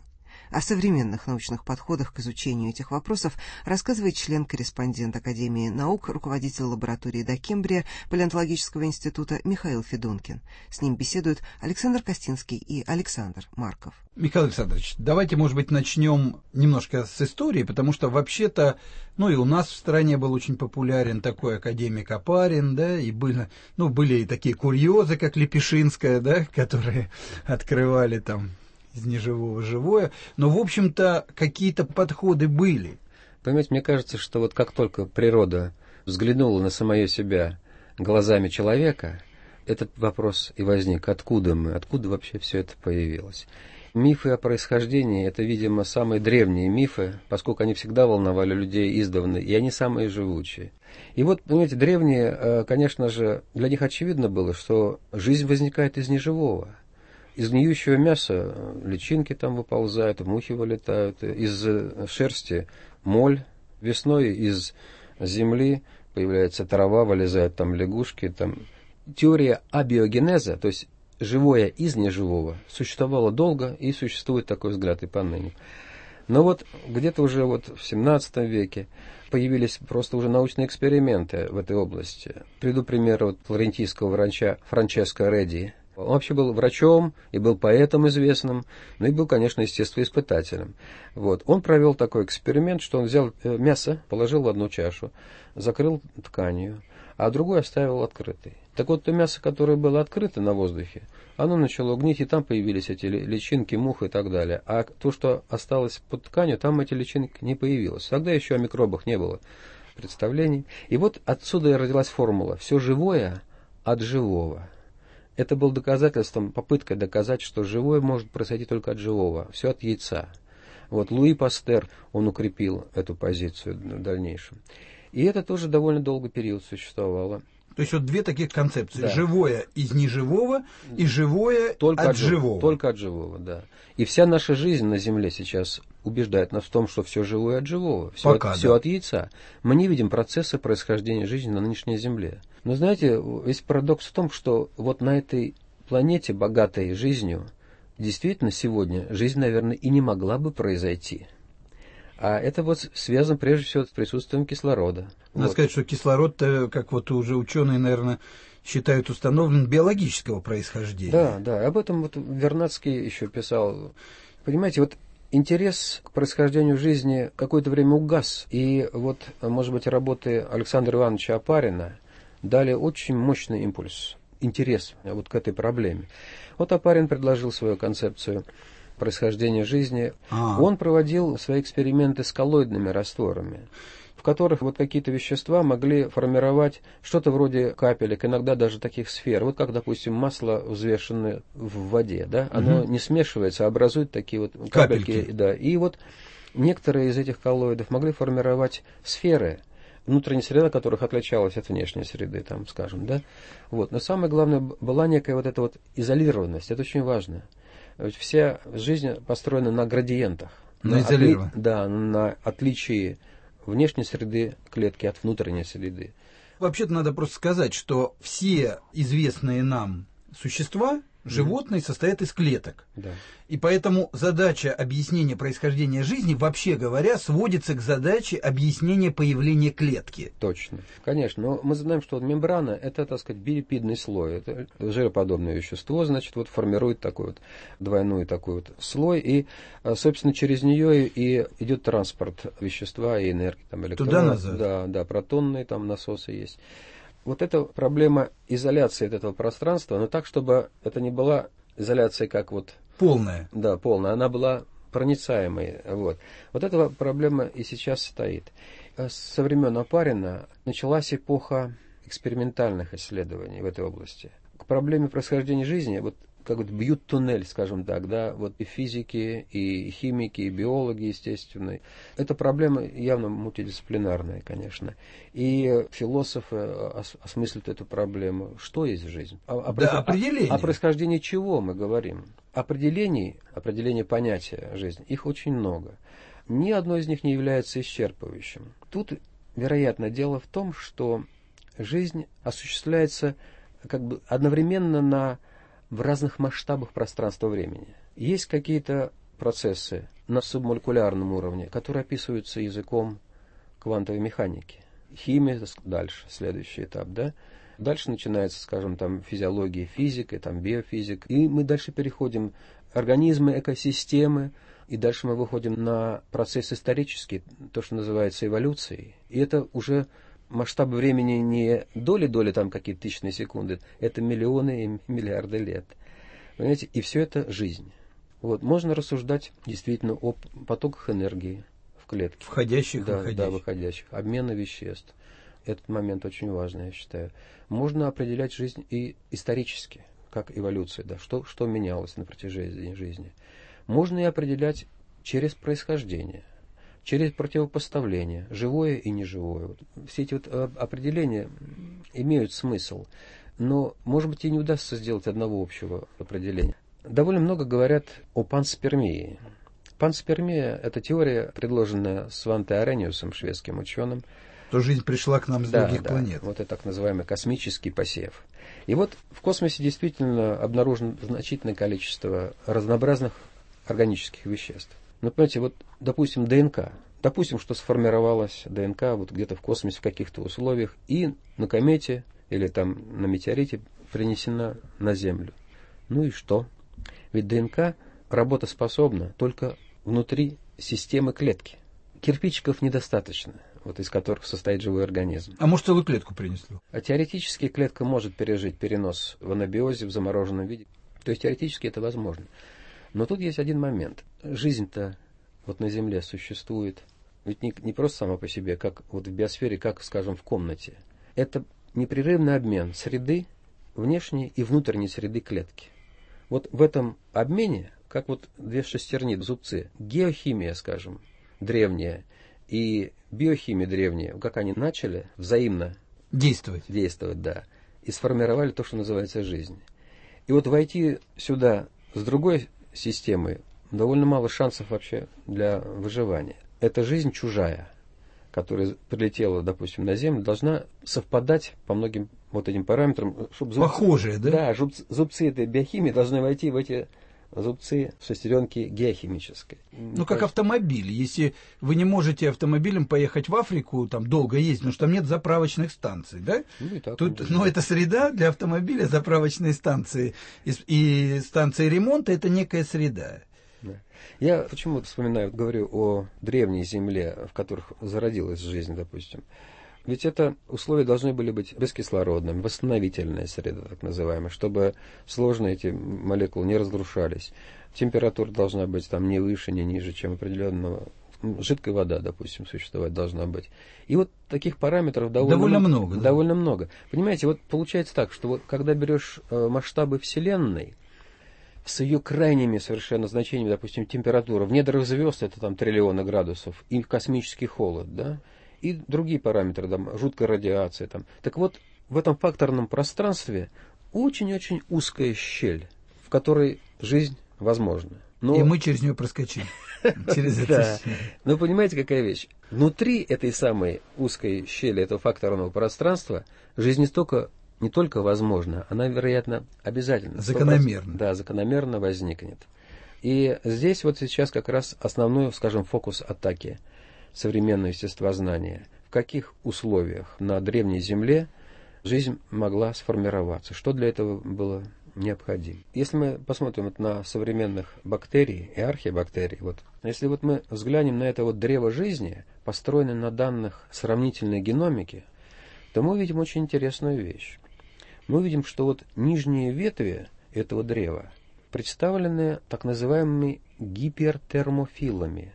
О современных научных подходах к изучению этих вопросов рассказывает член-корреспондент Академии наук, руководитель лаборатории Докембрия Палеонтологического института Михаил Федункин. С ним беседуют Александр Костинский и Александр Марков. Михаил Александрович, давайте, может быть, начнем немножко с истории, потому что вообще-то, ну и у нас в стране был очень популярен такой академик Опарин, да, и были, ну, были и такие курьезы, как Лепешинская, да, которые открывали там из неживого живое, но, в общем-то, какие-то подходы были. Понимаете, мне кажется, что вот как только природа взглянула на самое себя глазами человека, этот вопрос и возник, откуда мы, откуда вообще все это появилось. Мифы о происхождении – это, видимо, самые древние мифы, поскольку они всегда волновали людей издавна, и они самые живучие. И вот, понимаете, древние, конечно же, для них очевидно было, что жизнь возникает из неживого. Из гниющего мяса личинки там выползают, мухи вылетают, из шерсти моль, весной из земли появляется трава, вылезают там лягушки. Там. Теория абиогенеза, то есть живое из неживого, существовало долго, и существует такой взгляд и поныне. Но вот где-то уже вот в семнадцатом веке появились просто уже научные эксперименты в этой области. Приведу пример вот флорентийского врача Франческо Редди. Он вообще был врачом и был поэтом известным, ну и был, конечно, естествоиспытателем. Вот. Он провел такой эксперимент, что он взял мясо, положил в одну чашу, закрыл тканью, а другую оставил открытой. Так вот, то мясо, которое было открыто на воздухе, оно начало гнить, и там появились эти личинки, мух и так далее. А то, что осталось под тканью, там эти личинки не появилось. Тогда еще о микробах не было представлений. И вот отсюда и родилась формула «все живое от живого». Это было доказательством, попыткой доказать, что живое может произойти только от живого, все от яйца. Вот Луи Пастер, он укрепил эту позицию в дальнейшем. И это тоже довольно долгий период существовало. То есть вот две таких концепции. Да. Живое из неживого и живое только от, от живого. Только от живого, да. И вся наша жизнь на Земле сейчас убеждает нас в том, что все живое от живого. Все, Пока, от, да. все от яйца. Мы не видим процесса происхождения жизни на нынешней Земле. Но знаете, весь парадокс в том, что вот на этой планете, богатой жизнью, действительно сегодня жизнь, наверное, и не могла бы произойти. А это вот связано прежде всего с присутствием кислорода. Надо вот. сказать, что кислород, как вот уже ученые, наверное, считают установлен биологического происхождения. Да, да, об этом вот Вернадский еще писал. Понимаете, вот интерес к происхождению жизни какое-то время угас. И вот, может быть, работы Александра Ивановича Опарина дали очень мощный импульс, интерес вот к этой проблеме. Вот Опарин предложил свою концепцию происхождения жизни. А. Он проводил свои эксперименты с коллоидными растворами, в которых вот какие-то вещества могли формировать что-то вроде капелек, иногда даже таких сфер. Вот как, допустим, масло, взвешенное в воде, да, оно угу. не смешивается, а образует такие вот капельки. капельки. Да. И вот некоторые из этих коллоидов могли формировать сферы, внутренняя среда которых отличалась от внешней среды, там, скажем, да. Вот. Но самое главное, была некая вот эта вот изолированность, это очень важно. Ведь вся жизнь построена на градиентах. На, на изолировании. Отли... Да, на отличии внешней среды клетки от внутренней среды. Вообще-то надо просто сказать, что все известные нам существа, животные, состоят из клеток. Да. И поэтому задача объяснения происхождения жизни, вообще говоря, сводится к задаче объяснения появления клетки. Точно. Конечно. Но мы знаем, что мембрана – это, так сказать, билипидный слой. Это жироподобное вещество, значит, вот формирует такой вот двойной такой вот слой. И, собственно, через нее и идет транспорт вещества и энергии. Там, электрон, туда-назад. Да, да, протонные там насосы есть. Вот эта проблема изоляции от этого пространства, но так, чтобы это не была изоляция как вот... Полная. Да, полная. Она была проницаемой. Вот. Вот эта проблема и сейчас стоит. Со времен Опарина началась эпоха экспериментальных исследований в этой области. К проблеме происхождения жизни вот как вот бьют туннель, скажем так, да, вот и физики, и химики, и биологи, естественно. Эта проблема явно мультидисциплинарная, конечно. И философы осмыслят эту проблему. Что есть жизнь? О, о, да, о, определение. О, о происхождении чего мы говорим? Определений, определение понятия жизни, их очень много. Ни одно из них не является исчерпывающим. Тут, вероятно, дело в том, что жизнь осуществляется как бы одновременно на в разных масштабах пространства-времени. Есть какие-то процессы на субмолекулярном уровне, которые описываются языком квантовой механики. Химия дальше, следующий этап, да? Дальше начинается, скажем, там физиология, физика, там биофизика. И мы дальше переходим организмы, экосистемы, и дальше мы выходим на процесс исторический, то, что называется эволюцией. И это уже масштаб времени не доли-доли, там какие-то тысячные секунды, это миллионы и миллиарды лет. Понимаете? И все это жизнь. Вот. Можно рассуждать действительно о потоках энергии в клетке. Входящих, да, выходящих. Да, выходящих. Обмена веществ. Этот момент очень важный, я считаю. Можно определять жизнь и исторически, как эволюция, да, что, что менялось на протяжении жизни. Можно и определять через происхождение, через противопоставление, живое и неживое. Вот все эти вот определения имеют смысл, но, может быть, и не удастся сделать одного общего определения. Довольно много говорят о панспермии. Панспермия – это теория, предложенная Сванте Арениусом, шведским ученым. То жизнь пришла к нам с да, других да, планет. Вот это так называемый космический посев. И вот в космосе действительно обнаружено значительное количество разнообразных органических веществ. Ну, понимаете, вот, допустим, ДНК. Допустим, что сформировалась ДНК вот где-то в космосе в каких-то условиях и на комете или там на метеорите принесена на Землю. Ну и что? Ведь ДНК работоспособна только внутри системы клетки. Кирпичиков недостаточно, вот из которых состоит живой организм. А может, целую клетку принесло? А теоретически клетка может пережить перенос в анабиозе, в замороженном виде. То есть теоретически это возможно. Но тут есть один момент. Жизнь-то вот на Земле существует ведь не, не просто сама по себе, как вот в биосфере, как, скажем, в комнате. Это непрерывный обмен среды, внешней и внутренней среды клетки. Вот в этом обмене, как вот две шестерни, зубцы, геохимия, скажем, древняя, и биохимия древняя, как они начали взаимно действовать, действовать, да, и сформировали то, что называется жизнь. И вот войти сюда с другой системой довольно мало шансов вообще для выживания. Эта жизнь чужая, которая прилетела, допустим, на Землю, должна совпадать по многим вот этим параметрам. Чтобы зубцы, похожие, да? Да, зубцы, зубцы этой биохимии должны войти в эти зубцы шестеренки геохимической. Ну, как автомобиль. Если вы не можете автомобилем поехать в Африку, там долго ездить, потому что там нет заправочных станций, да? Ну, и так Тут, ну, это среда для автомобиля, заправочные станции и, и станции ремонта, это некая среда. Да. Я почему вспоминаю, говорю о древней земле, в которых зародилась жизнь, допустим. Ведь это условия должны были быть бескислородными, восстановительная среда, так называемая, чтобы сложные эти молекулы не разрушались. Температура должна быть там не выше, не ниже, чем определенного. Жидкая вода, допустим, существовать должна быть. И вот таких параметров довольно, довольно много. Да? Довольно много. Понимаете, вот получается так, что вот когда берешь э, масштабы Вселенной, с ее крайними совершенно значениями, допустим, температура в недрах звезд это там триллионы градусов, и космический холод, да, и другие параметры, там, жуткая радиация. Там. Так вот, в этом факторном пространстве очень-очень узкая щель, в которой жизнь возможна. Но... И мы через нее проскочили. Через это. Но понимаете, какая вещь? Внутри этой самой узкой щели, этого факторного пространства, жизнь не только, не только возможна, она, вероятно, обязательно. Закономерно. Да, закономерно возникнет. И здесь вот сейчас как раз основной, скажем, фокус атаки современного естествознания. В каких условиях на древней Земле жизнь могла сформироваться? Что для этого было необходимо? Если мы посмотрим на современных бактерий и архибактерий, вот, если вот мы взглянем на это вот древо жизни, построенное на данных сравнительной геномики, то мы увидим очень интересную вещь. Мы увидим, что вот нижние ветви этого древа представлены так называемыми гипертермофилами.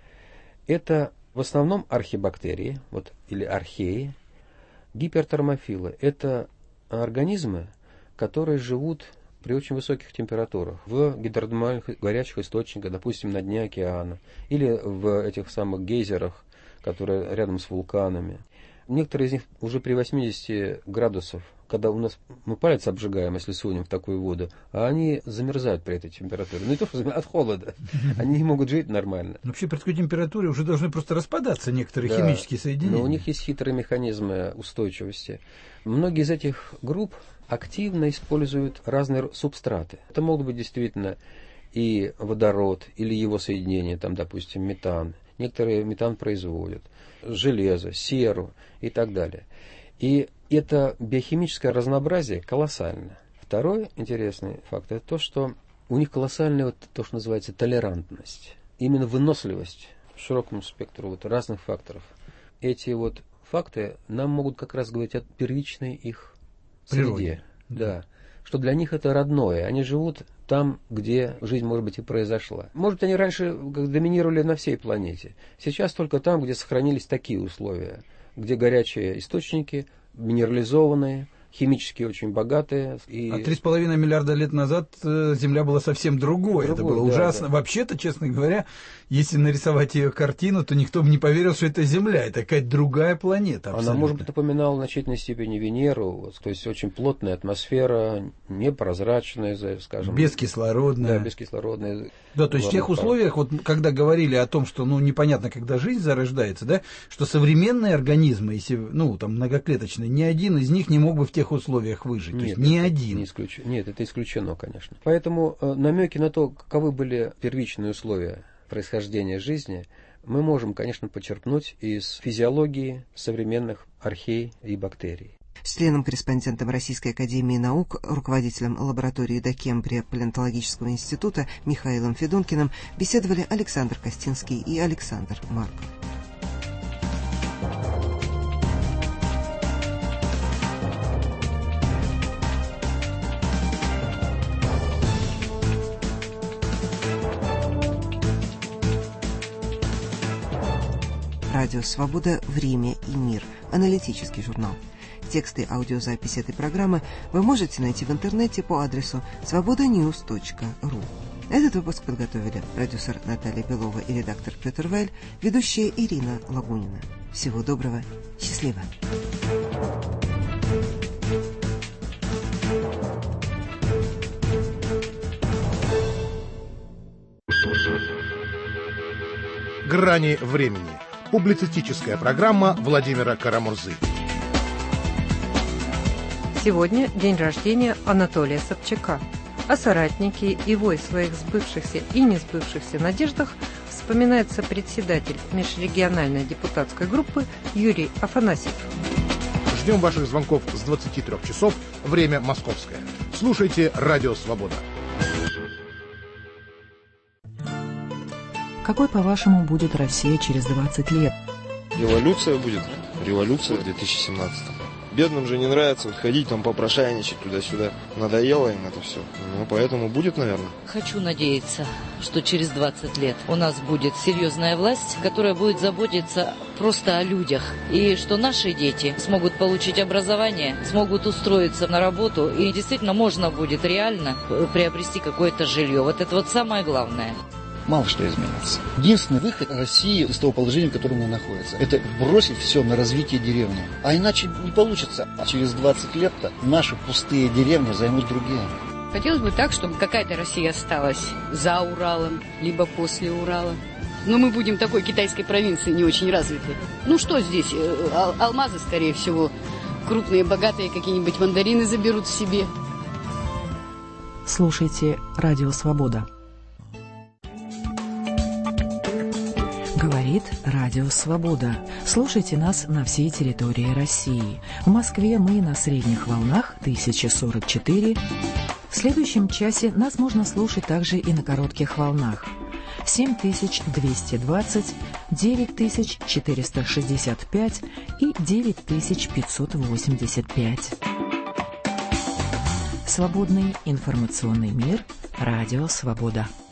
Это в основном архибактерии, вот, или археи. Гипертермофилы – это организмы, которые живут при очень высоких температурах, в гидротермальных горячих источниках, допустим, на дне океана, или в этих самых гейзерах, которые рядом с вулканами. Некоторые из них уже при восьмидесяти градусах, когда у нас мы палец обжигаем, если сунем в такую воду, а они замерзают при этой температуре. Ну не то, что от холода. Они не могут жить нормально. Вообще при такой температуре уже должны просто распадаться некоторые да, химические соединения. Но у них есть хитрые механизмы устойчивости. Многие из этих групп активно используют разные субстраты. Это могут быть действительно и водород, или его соединение, там, допустим, метан. Некоторые метан производят, железо, серу и так далее. И это биохимическое разнообразие колоссально. Второй интересный факт – это то, что у них колоссальная вот то, что называется толерантность. Именно выносливость в широком спектру вот разных факторов. Эти вот факты нам могут как раз говорить о первичной их среде. Да. Что для них это родное. Они живут там, где жизнь, может быть, и произошла. Может, они раньше доминировали на всей планете. Сейчас только там, где сохранились такие условия, где горячие источники, минерализованные, химически очень богатые. И... А три с половиной миллиарда лет назад Земля была совсем другой. другой это было да, ужасно. Да. Вообще-то, честно говоря, если нарисовать ее картину, то никто бы не поверил, что это Земля. Это какая-то другая планета. Абсолютно. Она, может быть, напоминала в значительной степени Венеру. Вот, то есть очень плотная атмосфера, непрозрачная, скажем. Бескислородная. Да, бескислородная. Да, то есть в тех условиях, вот, когда говорили о том, что ну, непонятно, когда жизнь зарождается, да, что современные организмы, если, ну, там, многоклеточные, ни один из них не мог бы в тех условиях выжить. Нет, то есть ни один. Не исключ... Нет, это исключено, конечно. Поэтому э, намеки на то, каковы были первичные условия происхождения жизни, мы можем, конечно, почерпнуть из физиологии современных архей и бактерий. С членом-корреспондентом Российской академии наук, руководителем лаборатории Докембрия Палеонтологического института Михаилом Федункиным беседовали Александр Костинский и Александр Марков. Радио «Свобода. Время и мир». Аналитический журнал. Тексты и аудиозаписи этой программы вы можете найти в интернете по адресу свобода ньюс точка ру. Этот выпуск подготовили продюсер Наталья Белова и редактор Петр Вайль, ведущая Ирина Лагунина. Всего доброго. Счастливо. «Грани времени». Публицистическая программа Владимира Карамурзы. Сегодня день рождения Анатолия Собчака. О соратнике его и своих сбывшихся и не сбывшихся надеждах вспоминает сопредседатель межрегиональной депутатской группы Юрий Афанасьев. Ждем ваших звонков с двадцати трёх часов, время московское. Слушайте «Радио Свобода». Какой, по-вашему, будет Россия через двадцать лет? Революция будет. Революция в две тысячи семнадцатом. Бедным же не нравится вот ходить там попрошайничать туда-сюда. Надоело им это все. Ну, поэтому будет, наверное. Хочу надеяться, что через двадцать лет у нас будет серьезная власть, которая будет заботиться просто о людях. И что наши дети смогут получить образование, смогут устроиться на работу. И действительно можно будет реально приобрести какое-то жилье. Вот это вот самое главное. Мало что изменится. Единственный выход России из того положения, в котором она находится, это бросить все на развитие деревни. А иначе не получится. А через двадцать лет-то наши пустые деревни займут другие. Хотелось бы так, чтобы какая-то Россия осталась за Уралом, либо после Урала. Но мы будем такой китайской провинции не очень развитой. Ну что здесь? Ал- алмазы, скорее всего. Крупные, богатые какие-нибудь мандарины заберут себе. Слушайте «Радио Свобода». Говорит Радио Свобода. Слушайте нас на всей территории России. В Москве мы на средних волнах тысяча сорок четыре. В следующем часе нас можно слушать также и на коротких волнах. семь тысяч двести двадцать, девять тысяч четыреста шестьдесят пять и девять тысяч пятьсот восемьдесят пять. Свободный информационный мир. Радио Свобода.